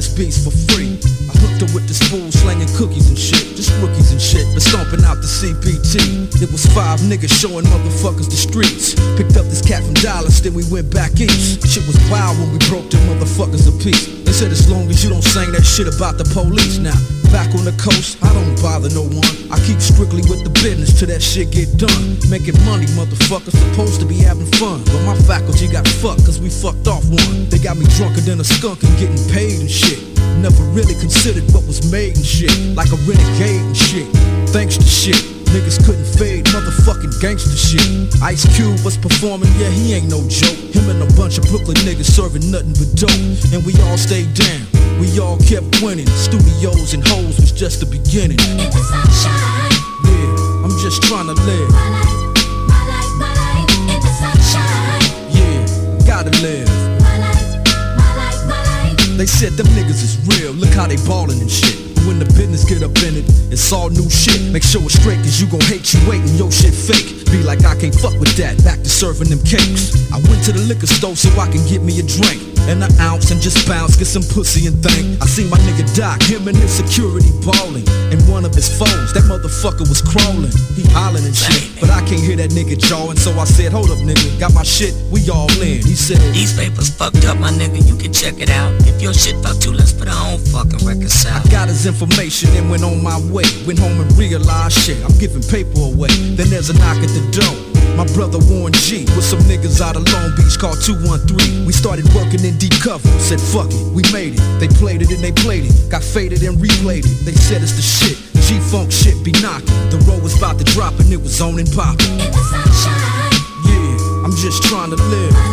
blast beats for free. I hooked her with the spool, slanging cookies and shit. Just rookies and shit, but stomping out the CPT. It was 5 niggas showing motherfuckers the streets. Picked up this cat from Dallas, then we went back east. Shit was wild when we broke them motherfuckers a piece. They said as long as you don't sing that shit about the police. Now, back on the coast, I don't bother no one. I keep strictly with the business till that shit get done. Making money, motherfuckers, supposed to be having fun. But my faculty got fucked, cause we fucked off one. They got me drunker than a skunk and getting paid and shit. Never really considered what was made and shit. Like a renegade and shit. Thanks to shit, niggas couldn't fade motherfucking gangster shit. Ice Cube was performing, yeah, he ain't no joke. Him and a bunch of Brooklyn niggas serving nothing but dope. And we all stayed down, we all kept winning. Studios and hoes was just the beginning. In the sunshine, yeah, I'm just trying to live. my life, in the sunshine. Yeah, gotta live. My life. They said them niggas is real, look how they ballin' and shit. When the business get up in it, it's all new shit. Make sure it's straight, cause you gon' hate you waiting, your shit fake. Be like I can't fuck with that, back to serving them cakes. I went to the liquor store so I can get me a drink and an ounce and just bounce, get some pussy and think. I seen my nigga Doc, him and his security ballin'. And one of his foes, that motherfucker was crawling. He hollering and shit, but I can't hear that nigga jawing. So I said, hold up nigga, got my shit, we all in. He said, these papers fucked up, my nigga, you can check it out. If your shit fucked too, let's put our own fucking reconcile. I got his information and went on my way. Went home and realized shit, I'm giving paper away. Then there's a knock at the door. My brother Warren G with some niggas out of Long Beach called 213. We started working in deep cover, said fuck it, we made it. They played it and they played it, got faded and replayed it. They said it's the shit, G-Funk shit be knocking. The road was about to drop and it was on and popping. In the sunshine, Yeah, I'm just trying to live.